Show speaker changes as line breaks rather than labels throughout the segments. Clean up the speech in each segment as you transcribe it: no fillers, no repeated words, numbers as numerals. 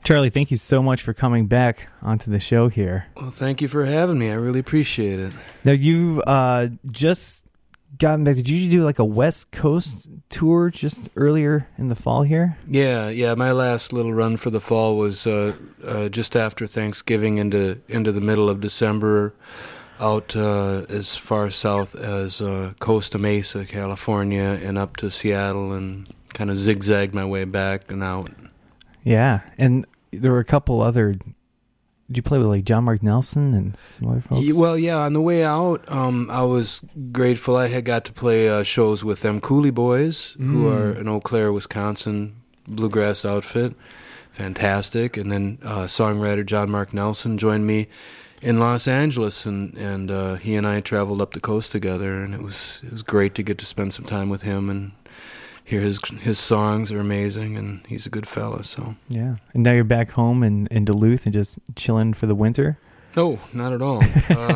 Charlie, thank you so much for coming back onto the show here.
Well, thank you for having me. I really appreciate it.
Now, you've just gotten back. Did you do like a West Coast tour just earlier in the fall here?
Yeah. My last little run for the fall was just after Thanksgiving into the middle of December, out as far south as Costa Mesa, California, and up to Seattle, and kind of zigzagged my way back and out.
Yeah, and there were a couple other. Did you play with like John Mark Nelson and some other folks?
Well, yeah. On the way out, I was grateful I had got to play shows with them Cooley Boys, who are an Eau Claire, Wisconsin bluegrass outfit. Fantastic. And then songwriter John Mark Nelson joined me in Los Angeles, and he and I traveled up the coast together, and it was great to get to spend some time with him and hear his songs are amazing, and he's a good fella. So
yeah, and now you're back home in Duluth and just chilling for the winter.
No, not at all.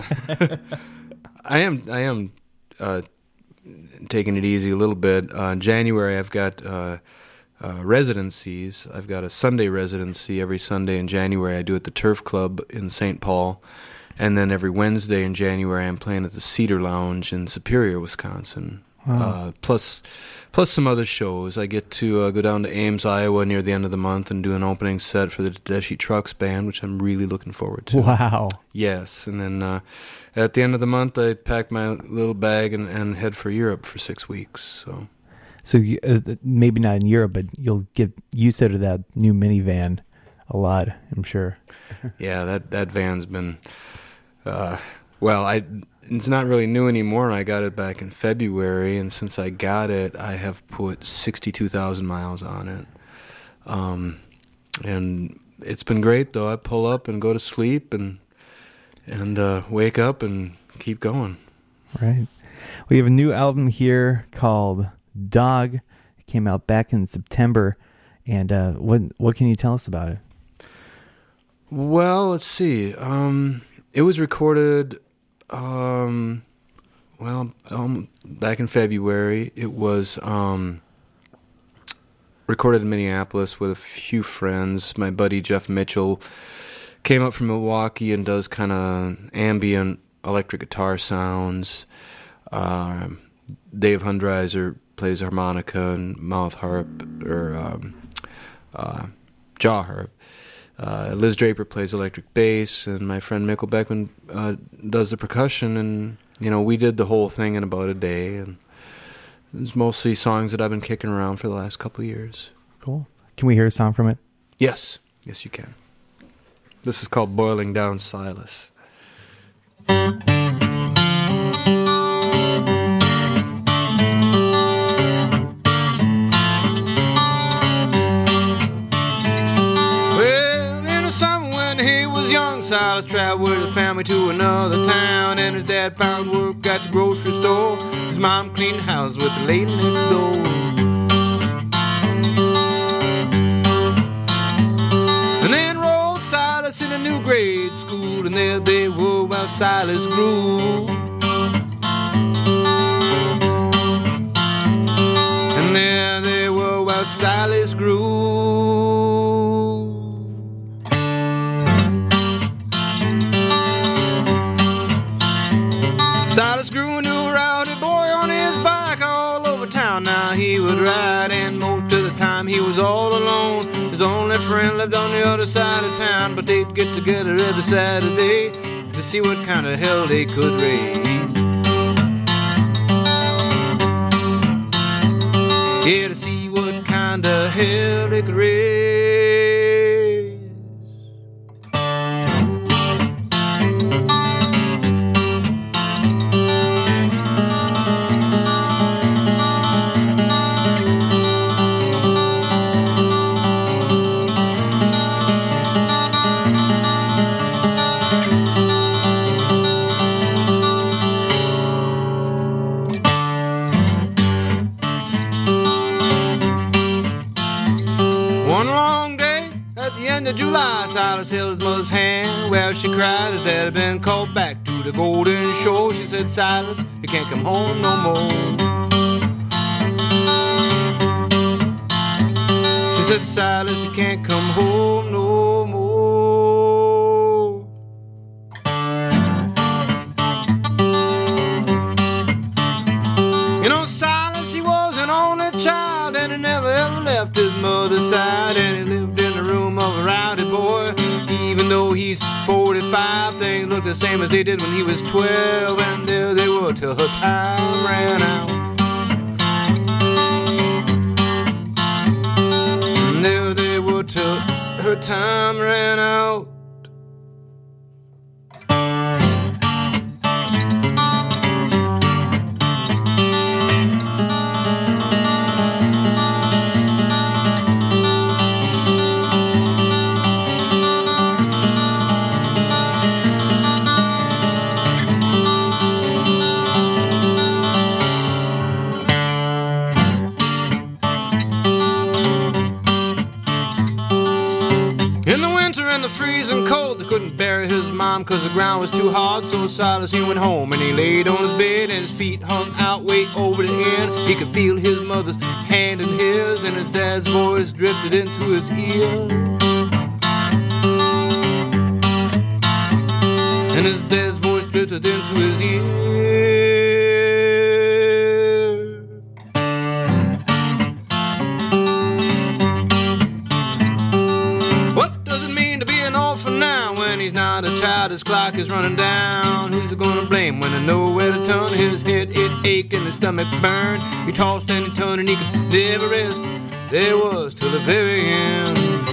I am taking it easy a little bit. In January, I've got residencies. I've got a Sunday residency every Sunday in January. I do at the Turf Club in St. Paul, and then every Wednesday in January, I'm playing at the Cedar Lounge in Superior, Wisconsin. Wow. Plus some other shows. I get to go down to Ames, Iowa near the end of the month and do an opening set for the Tedeschi Trucks Band, which I'm really looking forward to.
Wow.
Yes, and then at the end of the month, I pack my little bag and head for Europe for 6 weeks.
So maybe not in Europe, but you'll get used to that new minivan a lot, I'm sure.
Yeah, that van's been... It's not really new anymore. I got it back in February, and since I got it, I have put 62,000 miles on it. And it's been great, though. I pull up and go to sleep and wake up and keep going.
Right. We have a new album here called Dog. It came out back in September. And what can you tell us about it?
Well, let's see. It was recorded... back in February. It was recorded in Minneapolis with a few friends. My buddy Jeff Mitchell came up from Milwaukee and does kind of ambient electric guitar sounds. Dave Hundreiser plays harmonica and mouth harp or jaw harp. Liz Draper plays electric bass, and my friend Mikkel Beckman does the percussion, and we did the whole thing in about a day, and it's mostly songs that I've been kicking around for the last couple of years.
Cool. Can we hear a song from it?
Yes, you can. This is called Boiling Down Silas. Silas traveled with his family to another town, and his dad found work at the grocery store. His mom cleaned the house with the lady next door. And then enrolled Silas in a new grade school, and there they were while Silas grew. And there they were while Silas grew. Silas grew a new rowdy boy on his bike all over town. Now he would ride, and most of the time he was all alone. His only friend lived on the other side of town, but they'd get together every Saturday to see what kind of hell they could raise. Yeah, to see what kind of hell they could raise. July, Silas held his mother's hand. Well, she cried, his dad had been called back to the Golden Shore. She said, Silas, you can't come home no more. She said, Silas, you can't come home no more. he's 45. Things look the same as they did when he was 12. And there they were till her time ran out. And there they were till her time ran out. Freezing cold, they couldn't bury his mom cause the ground was too hard. So Silas he went home and he laid on his bed and his feet hung out way over the end. He could feel his mother's hand in his and his dad's voice drifted into his ear. And his dad's voice drifted into his ear. He's not a child, his clock is running down. Who's it gonna blame when I know where to turn? His head, it ached and his stomach burned. He tossed and he turned and he could never rest. There was till the very end.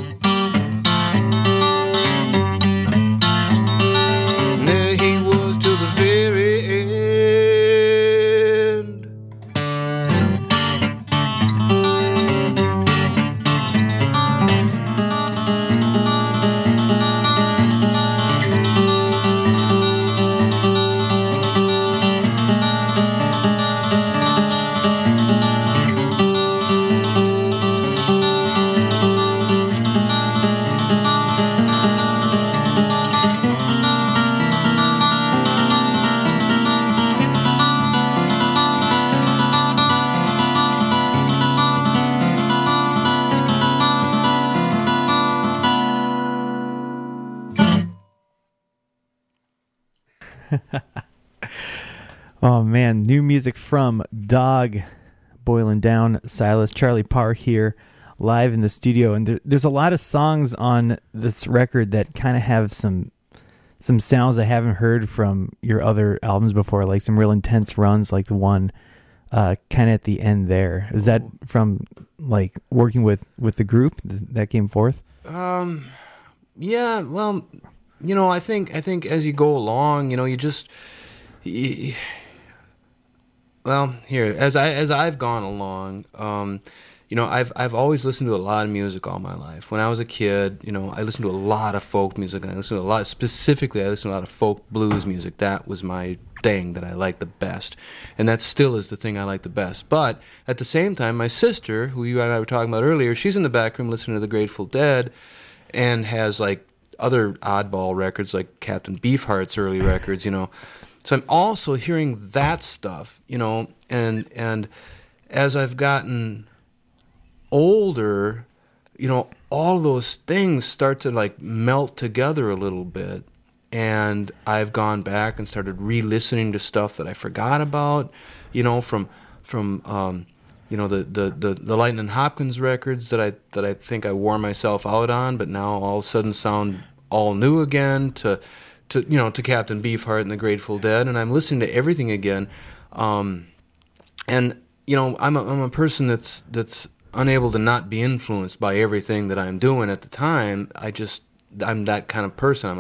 And there he was till the very end.
Oh man, new music from Dog, Boiling Down, Silas, Charlie Parr here, live in the studio, and there's a lot of songs on this record that kind of have some sounds I haven't heard from your other albums before, like some real intense runs, like the one kind of at the end there. Is that from like working with the group that came forth?
Yeah, well, you know, I think as you go along, you know, well, here as I've gone along, you know, I've always listened to a lot of music all my life. When I was a kid, you know, I listened to a lot of folk music, and I listened to a lot of folk blues music. That was my thing that I liked the best, and that still is the thing I like the best. But at the same time, my sister, who you and I were talking about earlier, she's in the back room listening to the Grateful Dead, and has like other oddball records like Captain Beefheart's early records, you know. So I'm also hearing that stuff, you know, and as I've gotten older, you know, all those things start to like melt together a little bit, and I've gone back and started re-listening to stuff that I forgot about, you know, from you know, the Lightnin' Hopkins records that I think I wore myself out on, but now all of a sudden sound all new again, to you know, to Captain Beefheart and the Grateful Dead, and I'm listening to everything again, and you know, I'm a person that's unable to not be influenced by everything that I'm doing at the time. I'm that kind of person.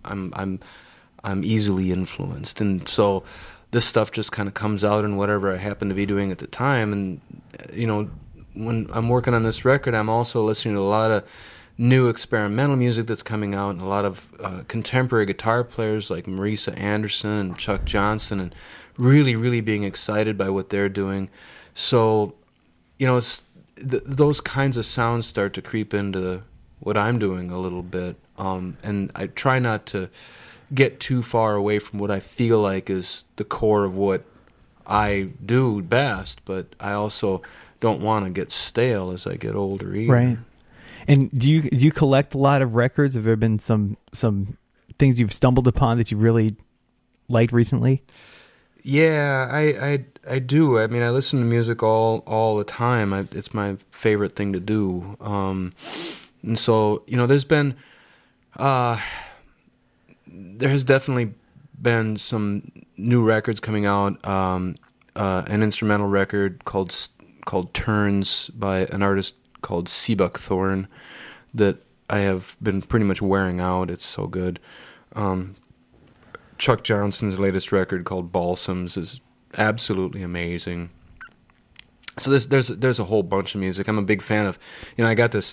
I'm easily influenced, and so this stuff just kind of comes out in whatever I happen to be doing at the time. And you know, when I'm working on this record, I'm also listening to a lot of new experimental music that's coming out, and a lot of contemporary guitar players like Marisa Anderson and Chuck Johnson, and really, really being excited by what they're doing. So, you know, those kinds of sounds start to creep into what I'm doing a little bit, and I try not to get too far away from what I feel like is the core of what I do best, but I also don't want to get stale as I get older either.
Right. And do you collect a lot of records? Have there been some things you've stumbled upon that you've really liked recently?
Yeah, I do. I mean, I listen to music all the time. It's my favorite thing to do. And so, you know, there's been there has definitely been some new records coming out. An instrumental record called Turns by an artist called Seabuck Thorne that I have been pretty much wearing out. It's so good. Chuck Johnson's latest record called Balsams is absolutely amazing. So there's a whole bunch of music. I'm a big fan of. I got this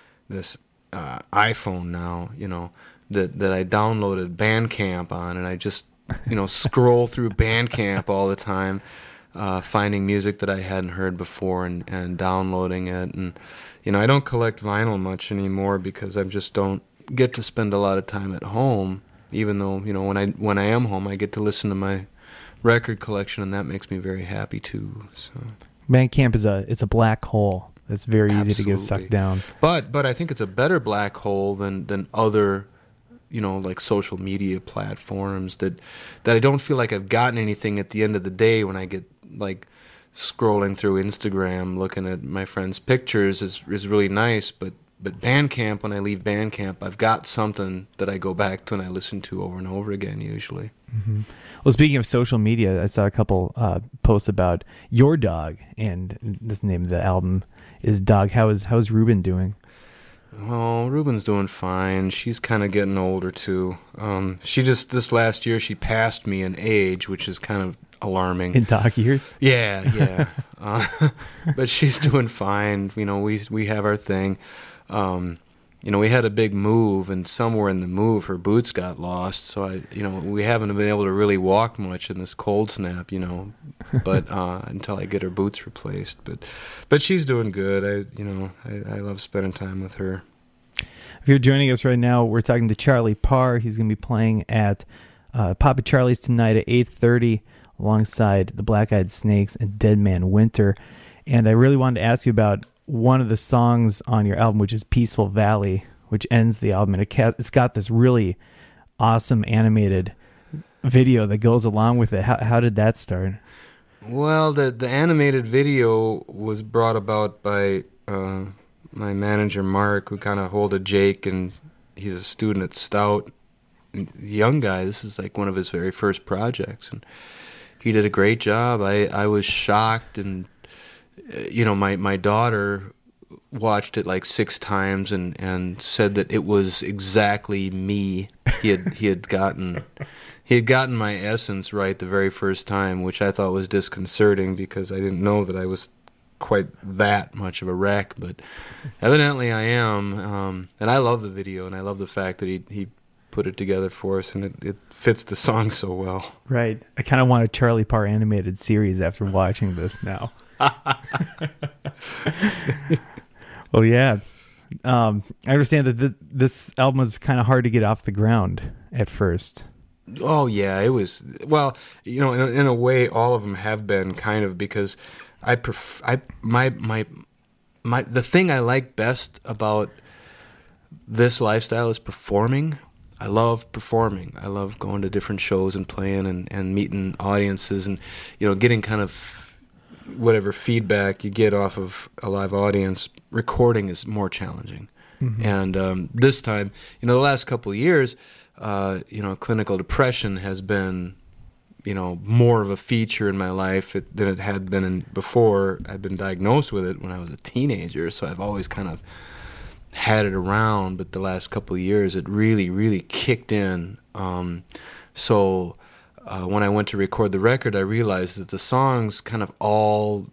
iPhone now. That I downloaded Bandcamp on, and I just scroll through Bandcamp all the time, finding music that I hadn't heard before and downloading it. And I don't collect vinyl much anymore because I just don't get to spend a lot of time at home. Even though when I am home, I get to listen to my record collection, and that makes me very happy too. So
Bandcamp it's a black hole. It's very easy to get sucked down.
But I think it's a better black hole than other, like social media platforms that I don't feel like I've gotten anything at the end of the day when I get like scrolling through Instagram looking at my friends' pictures is really nice, but Bandcamp, when I leave Bandcamp, I've got something that I go back to and I listen to over and over again usually.
Mm-hmm. Well, speaking of social media, I saw a couple posts about your dog, and this name of the album is Dog. How's Ruben doing?
Oh, Ruben's doing fine. She's kind of getting older too. She just this last year she passed me in age, which is kind of alarming.
In dog years?
Yeah. But she's doing fine. We have our thing. We had a big move, and somewhere in the move, her boots got lost. So we haven't been able to really walk much in this cold snap, but until I get her boots replaced. But she's doing good. I love spending time with her.
If you're joining us right now, we're talking to Charlie Parr. He's going to be playing at Papa Charlie's tonight at 8:30, alongside the Black Eyed Snakes and Dead Man Winter. And I really wanted to ask you about one of the songs on your album, which is Peaceful Valley, which ends the album. And it's got this really awesome animated video that goes along with it. How did that start?
Well, the animated video was brought about by my manager, Mark, who kind of holded Jake, and he's a student at Stout. The young guy, this is like one of his very first projects, and he did a great job. I was shocked, and my daughter watched it like 6 times and said that it was exactly me. He had gotten my essence right the very first time, which I thought was disconcerting because I didn't know that I was quite that much of a wreck, but evidently I am. And I love the video, and I love the fact that he put it together for us, and it fits the song so well. Right.
I kind of want a Charlie Parr animated series after watching this now. Well, yeah. I understand that this album was kind of hard to get off the ground at first.
Oh yeah, it was. Well, in a way, all of them have been kind of, because the thing I like best about this lifestyle is performing. I love performing. I love going to different shows and playing and meeting audiences and getting kind of whatever feedback you get off of a live audience. Recording is more challenging. Mm-hmm. And this time, the last couple of years, clinical depression has been, more of a feature in my life than it had been before. I'd been diagnosed with it when I was a teenager, so I've always kind of had it around, but the last couple of years it really, really kicked in. So when I went to record the record, I realized that the songs kind of all,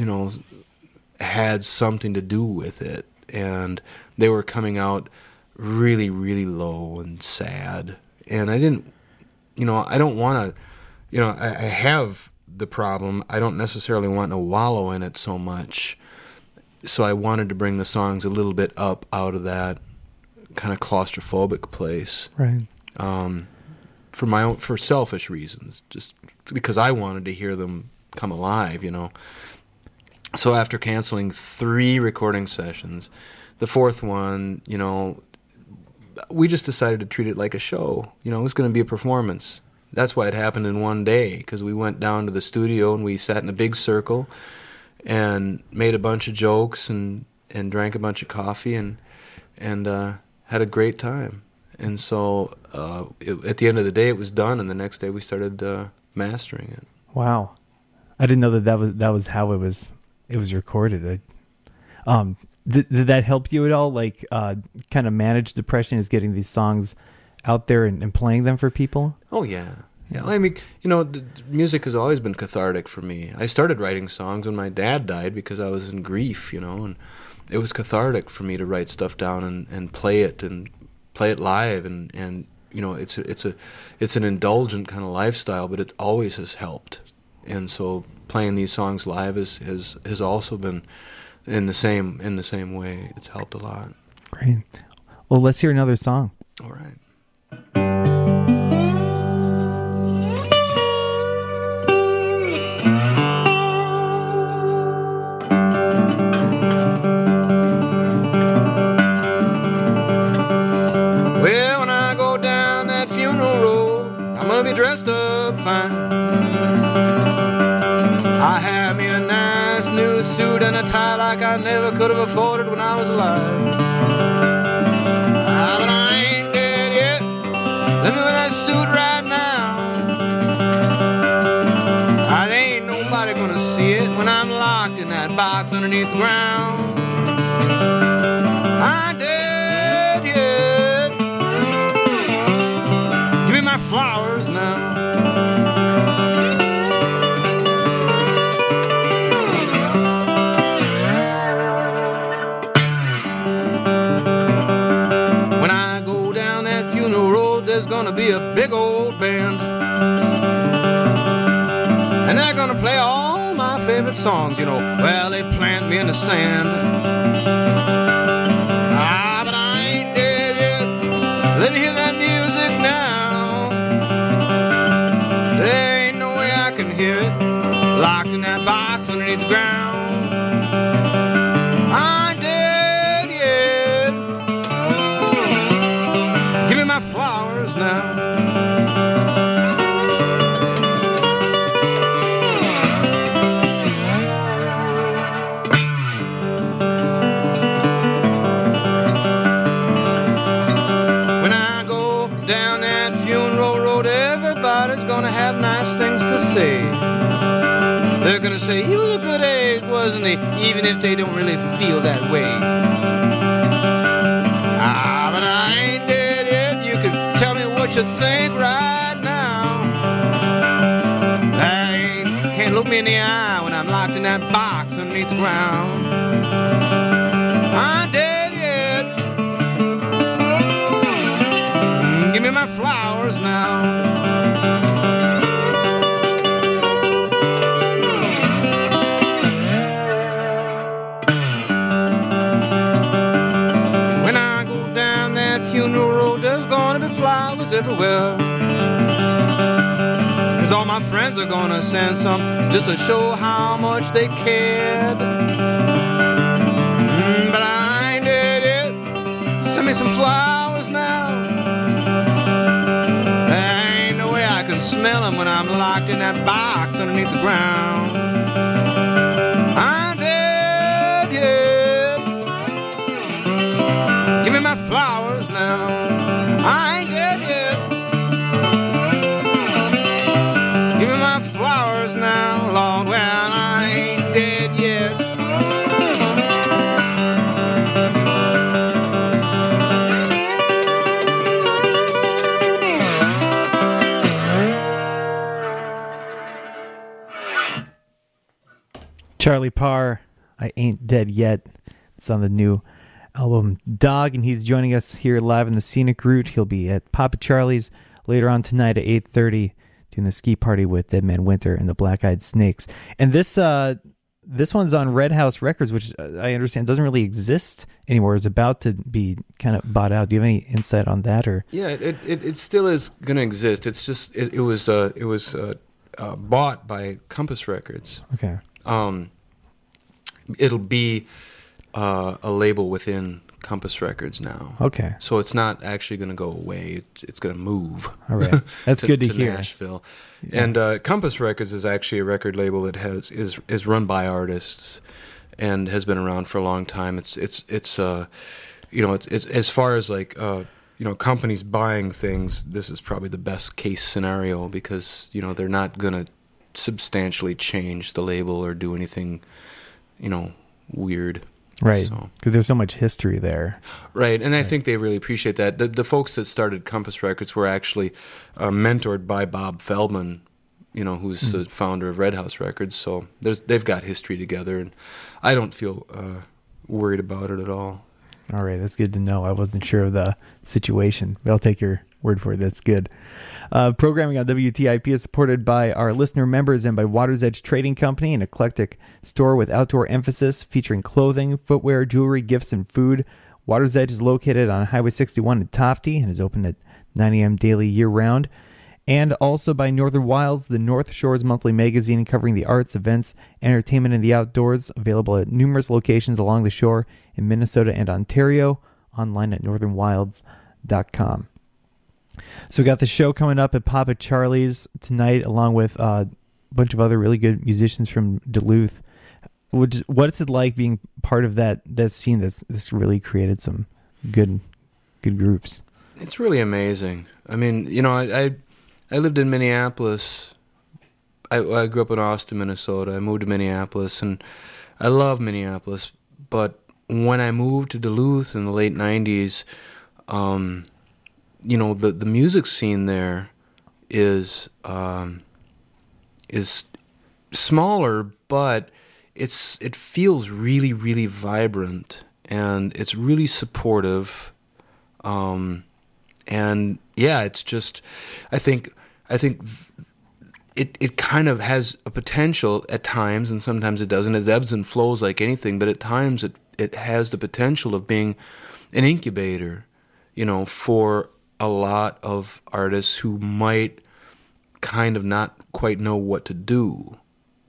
had something to do with it, and they were coming out really, really low and sad. And I didn't, I don't want to, I have the problem. I don't necessarily want to wallow in it so much. So I wanted to bring the songs a little bit up out of that kind of claustrophobic place.
Right.
For selfish reasons, just because I wanted to hear them come alive, So after canceling 3 recording sessions, the 4th one, we just decided to treat it like a show. It was going to be a performance. That's why it happened in one day, because we went down to the studio and we sat in a big circle and made a bunch of jokes and drank a bunch of coffee and had a great time. And so at the end of the day, it was done, and the next day we started mastering it.
Wow, I didn't know that was how it was recorded. Did that help you at all? Like, kind of manage depression is getting these songs out there and playing them for people?
Oh, yeah. Yeah, I mean, music has always been cathartic for me. I started writing songs when my dad died because I was in grief, and it was cathartic for me to write stuff down and play it live, and it's an indulgent kind of lifestyle, but it always has helped. And so playing these songs live has also been in the same way. It's helped a lot.
Great. Well, let's hear another song.
All right. Well, when I go down that funeral road, I'm gonna be dressed up fine. I have me a nice new suit and a tie like I never could have afforded when I was alive. But I ain't dead yet. Let me wear that suit right now. There ain't nobody gonna see it when I'm locked in that box underneath the ground. I ain't dead yet. Give me my flowers now. There's gonna be a big old band, and they're gonna play all my favorite songs, Well, they plant me in the sand. But I ain't dead yet. Let me hear that music now. There ain't no way I can hear it, locked in that box underneath the ground. I ain't dead yet. Give me my flowers now. When I go down that funeral road, everybody's gonna have nice things to say. They're gonna say, he was a good egg, wasn't he? Even if they don't really feel that way. But I ain't dead yet. You can tell me what you think right now. Can't look me in the eye when I'm locked in that box underneath the ground. I ain't dead yet. Give me my flowers now. Funeral road, there's gonna be flowers everywhere, 'cause all my friends are gonna send some just to show how much they cared. But I ain't dead yet. Send me some flowers now. There ain't no way I can smell them when I'm locked in that box underneath the ground. I ain't dead yet. Give me my flowers now. I ain't dead yet. Give me my flowers now, Lord. Well, I ain't dead yet.
Charlie Parr, I Ain't Dead Yet. It's on the new album Dog, and he's joining us here live in the Scenic Route. He'll be at Papa Charlie's later on tonight at 8:30 doing the ski party with Dead Man Winter and the Black Eyed Snakes. And this one's on Red House Records, which I understand doesn't really exist anymore. It's about to be kind of bought out. Do you have any insight on that? Or
yeah, it still is going to exist. It's just it was bought by Compass Records.
Okay.
It'll be a label within Compass Records now.
Okay.
So it's not actually going to go away. It's going to move.
All right. That's good to hear.
Nashville. Yeah. And Compass Records is actually a record label that is run by artists and has been around for a long time. It's as far as like companies buying things, this is probably the best case scenario because, they're not going to substantially change the label or do anything, weird.
Right. Because there's so much history there.
Right. And I think they really appreciate that. The folks that started Compass Records were actually mentored by Bob Feldman, who's the founder of Red House Records. So they've got history together, and I don't feel worried about it at all.
All right, that's good to know. I wasn't sure of the situation, but I'll take your word for it. That's good. Programming on WTIP is supported by our listener members and by Water's Edge Trading Company, an eclectic store with outdoor emphasis featuring clothing, footwear, jewelry, gifts, and food. Water's Edge is located on Highway 61 in Tofte and is open at 9 a.m. daily year-round. And also by Northern Wilds, the North Shores monthly magazine covering the arts, events, entertainment, and the outdoors, available at numerous locations along the shore in Minnesota and Ontario, online at northernwilds.com. So we got the show coming up at Papa Charlie's tonight, along with a bunch of other really good musicians from Duluth. What's it like being part of that scene that's really created some good groups?
It's really amazing. I mean, I lived in Minneapolis. I grew up in Austin, Minnesota. I moved to Minneapolis, and I love Minneapolis. But when I moved to Duluth in the late 90s, the music scene there is smaller, but it feels really, really vibrant, and it's really supportive. And yeah, it's just, I think it kind of has a potential at times, and sometimes it doesn't. It ebbs and flows like anything, but at times it has the potential of being an incubator, for a lot of artists who might kind of not quite know what to do.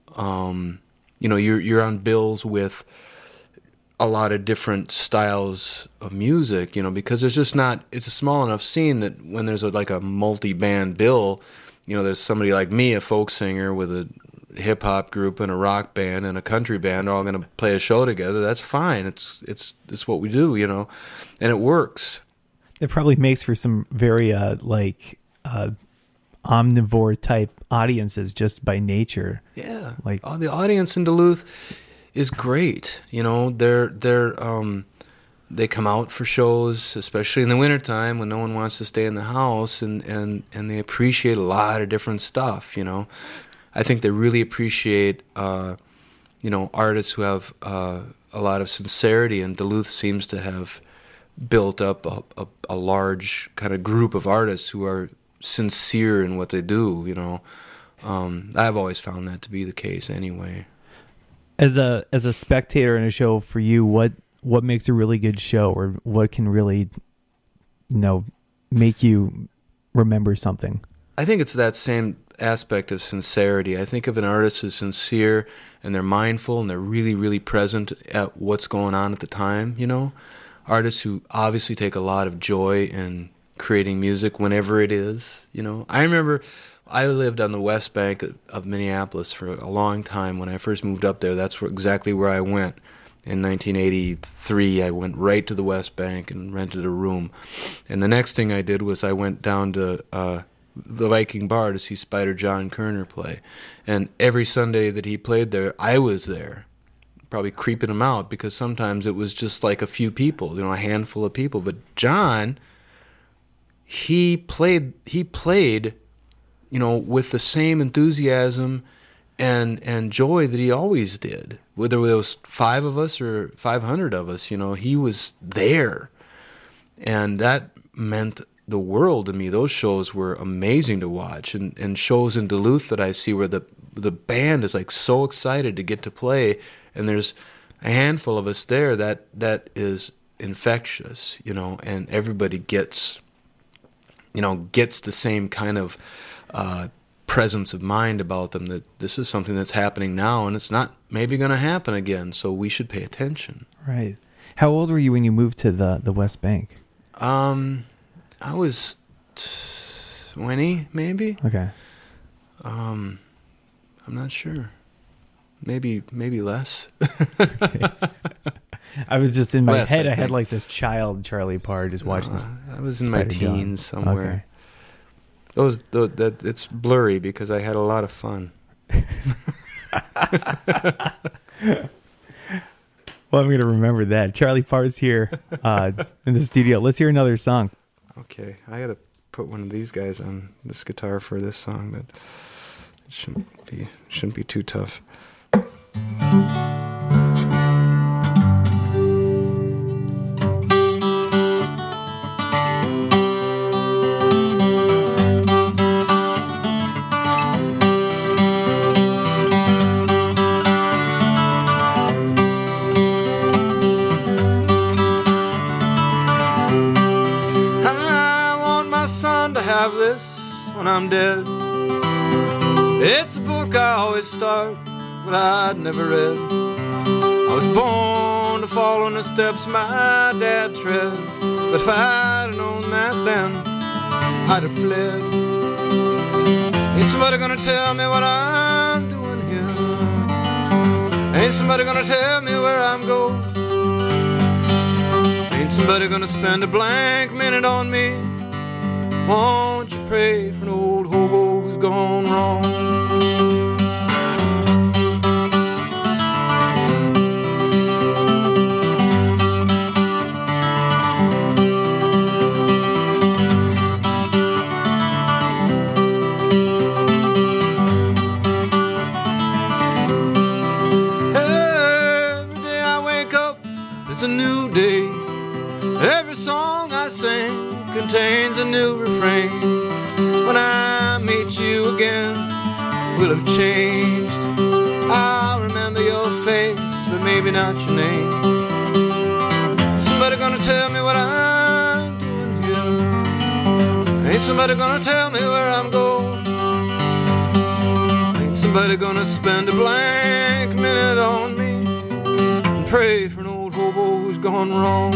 You're on bills with a lot of different styles of music, because there's just not, it's a small enough scene that when there's a multi-band bill, there's somebody like me, a folk singer with a hip-hop group and a rock band and a country band all going to play a show together. That's fine. It's what we do, and it works.
It probably makes for some very omnivore type audiences just by nature.
Yeah. The audience in Duluth is great. They come out for shows, especially in the wintertime when no one wants to stay in the house, and they appreciate a lot of different stuff, I think they really appreciate, artists who have a lot of sincerity, and Duluth seems to have built up a large kind of group of artists who are sincere in what they do, I've always found that to be the case anyway.
As a spectator in a show for you, what makes a really good show, or what can really, make you remember something? I
think it's that same aspect of sincerity. I think if an artist is sincere and they're mindful and they're really, really present at what's going on at the time, artists who obviously take a lot of joy in creating music whenever it is, I remember I lived on the West Bank of Minneapolis for a long time. When I first moved up there, that's exactly where I went. In 1983, I went right to the West Bank and rented a room. And the next thing I did was I went down to the Viking Bar to see Spider John Kerner play. And every Sunday that he played there, I was there, probably creeping him out, because sometimes it was just like a few people, a handful of people. But John, he played with the same enthusiasm and joy that he always did. Whether there was 5 of us or 500 of us, he was there. And that meant the world to me. Those shows were amazing to watch. And shows in Duluth that I see where the band is so excited to get to play, and there's a handful of us there, that is infectious, and everybody gets the same kind of presence of mind about them, that this is something that's happening now, and it's not maybe going to happen again, so we should pay attention.
Right. How old were you when you moved to the West Bank?
I was 20, maybe.
Okay.
I'm not sure. Maybe less.
Okay. I was just in my
Less,
head.
I
I had
think.
like this child, Charlie Parr, just watching this.
I was in my
Spider Dog.
teens somewhere. It's blurry because I had a lot of fun.
Well, I'm going to remember that. Charlie Parr's here in the studio. Let's hear another song.
Okay, I got to put one of these guys on this guitar for this song, but it shouldn't be too tough. Have this when I'm dead. It's a book I always start, but I'd never read. I was born to follow in the steps my dad tread, but if I'd known that then, I'd have fled. Ain't somebody gonna tell me what I'm doing here? Ain't somebody gonna tell me where I'm going? Ain't somebody gonna spend a blank minute on me? Won't you pray for an old hobo who's gone wrong? Every day I wake up, it's a new day. Every song I sing contains a new refrain. When I meet you again, we'll have changed. I'll remember your face, but maybe not your name. Somebody gonna tell me what I'm doing here? Ain't somebody gonna tell me where I'm going? Ain't somebody gonna spend a blank minute on me and pray for an old hobo who's gone wrong?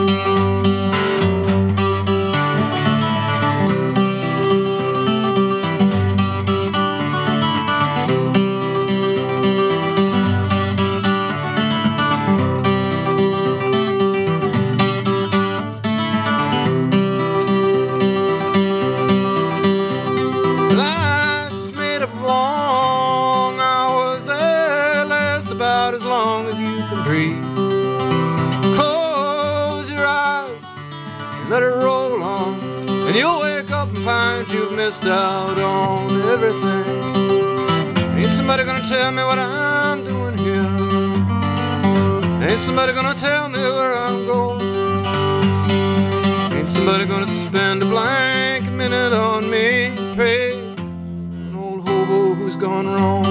Let it roll on, and you'll wake up and find you've missed out on everything. Ain't somebody gonna tell me what I'm doing here? Ain't somebody gonna tell me where I'm going? Ain't somebody gonna spend a blank minute on me? Pray for an old hobo who's gone wrong.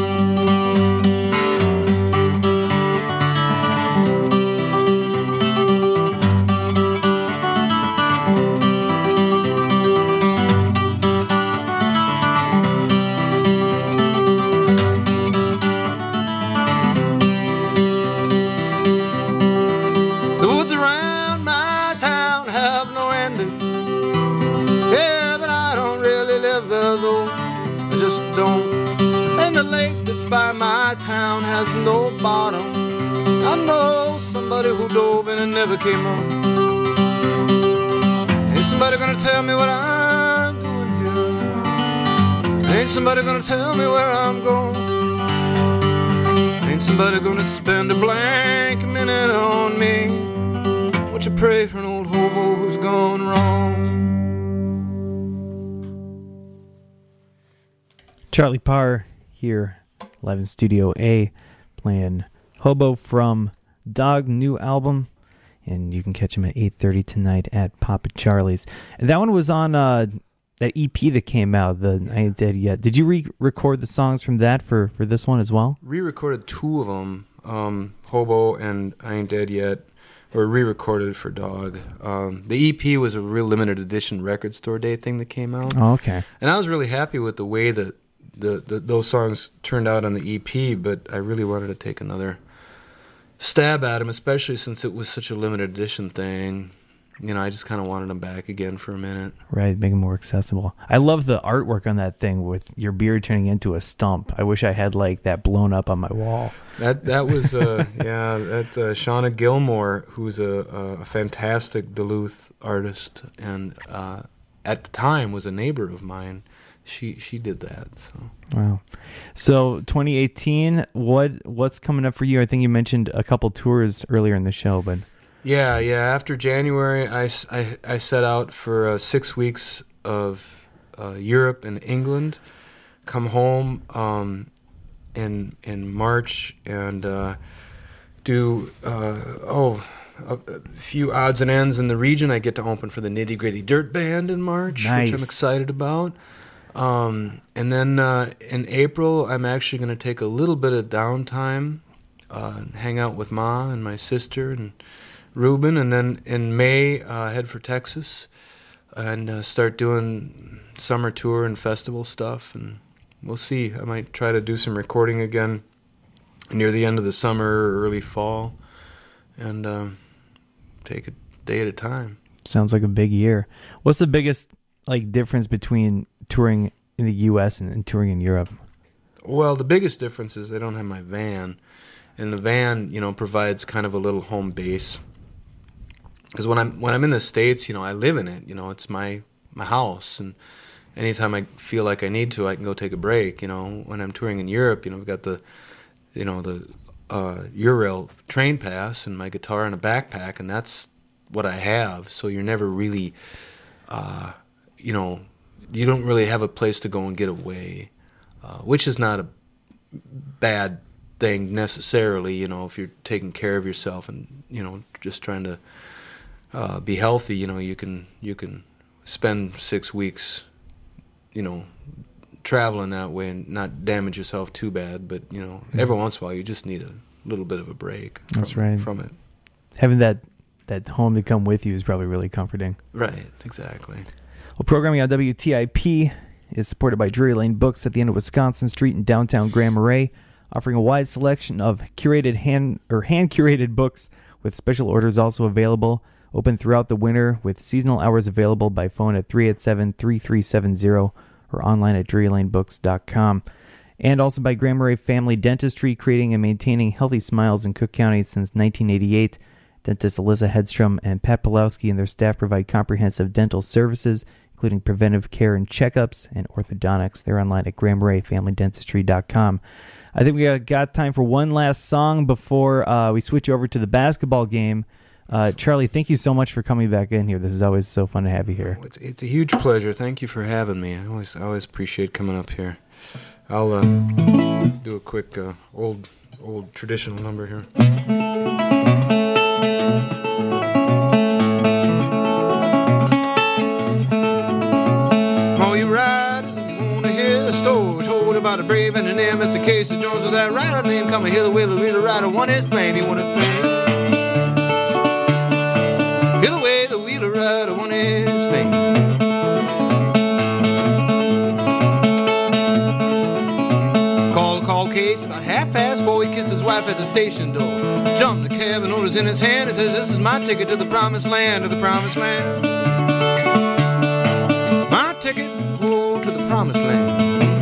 By my town has no bottom. I know somebody who dove in and never came up. Ain't somebody gonna tell me what I'm doing here? Ain't somebody gonna tell me where I'm going? Ain't somebody gonna spend a blank minute on me? Won't you pray for an old hobo who's gone wrong?
Charlie Parr here. Live in Studio A, playing Hobo from Dog new album, and you can catch him at 8:30 tonight at Papa Charlie's. And that one was on that EP that came out, the I Ain't Dead Yet. Did you re-record the songs from that for this one as well?
Re-recorded two of them, Hobo and I Ain't Dead Yet, or re-recorded for Dog. The EP was a real limited edition record store day thing that came out.
Oh, okay.
And I was really happy with the way that those songs turned out on the EP, but I really wanted to take another stab at them, especially since it was such a limited edition thing. I just kind of wanted them back again for a minute.
Right, make them more accessible. I love the artwork on that thing with your beard turning into a stump. I wish I had like that blown up on my wall.
That was Shauna Gilmore, who's a fantastic Duluth artist, and at the time was a neighbor of mine. She did that. So
wow. So 2018, what's coming up for you? I think you mentioned a couple tours earlier in the show, but
yeah. After January, I set out for 6 weeks of Europe and England. Come home in March and do a few odds and ends in the region. I get to open for the Nitty Gritty Dirt Band in March,
nice.
Which I'm excited about. And then in April, I'm actually going to take a little bit of downtime, hang out with Ma and my sister and Ruben. And then in May, head for Texas and start doing summer tour and festival stuff. And we'll see. I might try to do some recording again near the end of the summer or early fall and take a day at a time.
Sounds like a big year. What's the biggest difference between touring in the U.S. and touring in Europe?
Well, the biggest difference is I don't have my van, and the van, provides kind of a little home base. Because when I'm in the States, I live in it. It's my house, and anytime I feel like I need to, I can go take a break. When I'm touring in Europe, I've got the Eurail train pass and my guitar and a backpack, and that's what I have. So you're never really you don't really have a place to go and get away, which is not a bad thing necessarily, if you're taking care of yourself and, just trying to be healthy, you can spend 6 weeks, traveling that way and not damage yourself too bad. But, every once in a while you just need a little bit of a break from it.
Having that home to come with you is probably really comforting.
Right, exactly.
Well, programming on WTIP is supported by Drury Lane Books at the end of Wisconsin Street in downtown Grand Marais, offering a wide selection of curated hand-curated books with special orders also available. Open throughout the winter with seasonal hours available by phone at 387-3370 or online at drurylanebooks.com. And also by Grand Marais Family Dentistry, creating and maintaining healthy smiles in Cook County since 1988. Dentists Alyssa Hedstrom and Pat Pulowski and their staff provide comprehensive dental services, including preventive care and checkups and orthodontics. They're online at grandmaraisfamilydentistry.com. I think we got time for one last song before we switch over to the basketball game. Charlie, thank you so much for coming back in here. This is always so fun to have you here.
It's a huge pleasure. Thank you for having me. I always appreciate coming up here. I'll do a quick old traditional number here. All you riders, if you want to hear a story told about a brave and an M, Mr. Casey Jones with that rider name. Come and hear the way the wheeler rider won his flame. He won his flame. Hear the way the wheeler rider won his fame. Called Casey about 4:30. He kissed his wife at the station door. Jumped the cab and orders in his hand. He says, "This is my ticket to the promised land, to the promised land. My ticket, oh, to the promised land."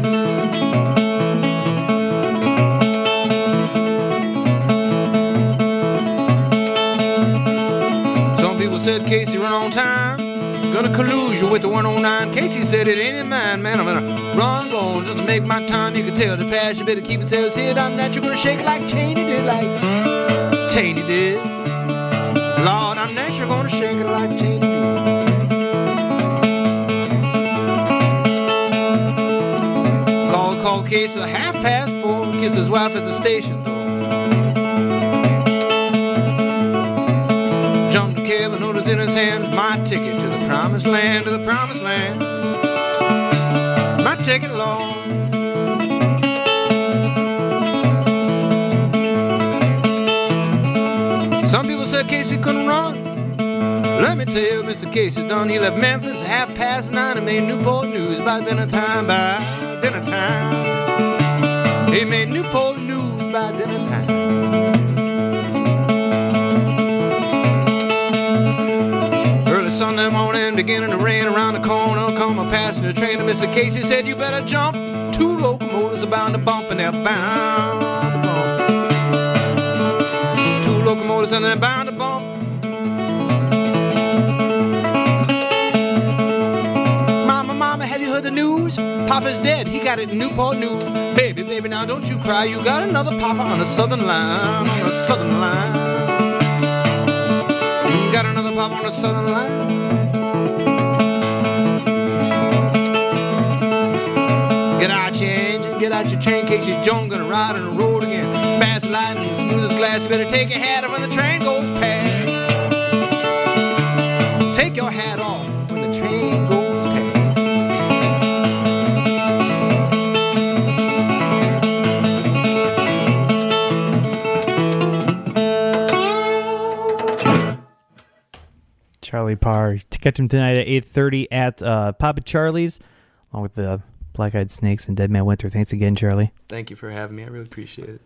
Some people said, "Casey, run on time. Gonna collude you with the 109. Casey said, "It ain't in mine, man. I'm gonna run long just to make my time. You can tell the past. You better keep it sails here. I'm not. You're gonna shake it like Cheney did, like Cheney did. Lord, I'm not. You're gonna shake it like Cheney did." Call Casey 4:30. Kiss his wife at the station door. Jumped the cab and orders in his hand. My ticket to the promised land, to the promised land. My ticket, Lord. Some people said Casey couldn't run. Let me tell you, Mr. Casey done. He left Memphis at 9:30 and made Newport News by dinner time. By dinner time, he made Newport News by dinner time. Sunday morning, beginning to rain around the corner. Come a passenger train, and Mr. Casey said, you better jump. 2 locomotives are bound to bump, and they're bound to bump. 2 locomotives and they're bound to bump. Mama, have you heard the news? Papa's dead, he got it in Newport News. Baby, baby, now don't you cry. You got another papa on the southern line, on the southern line. You got another papa on the southern line. Get out your engine, get out your train, Casey Jones gonna ride on the road again. Fast lightning, smooth as glass, you better take your hat off when the train goes past. Take your hat off when the train goes past.
Charlie Parr. To catch him tonight at 8:30 at Papa Charlie's, along with the Black Eyed Snakes and Dead Man Winter. Thanks again, Charlie.
Thank you for having me. I really appreciate it.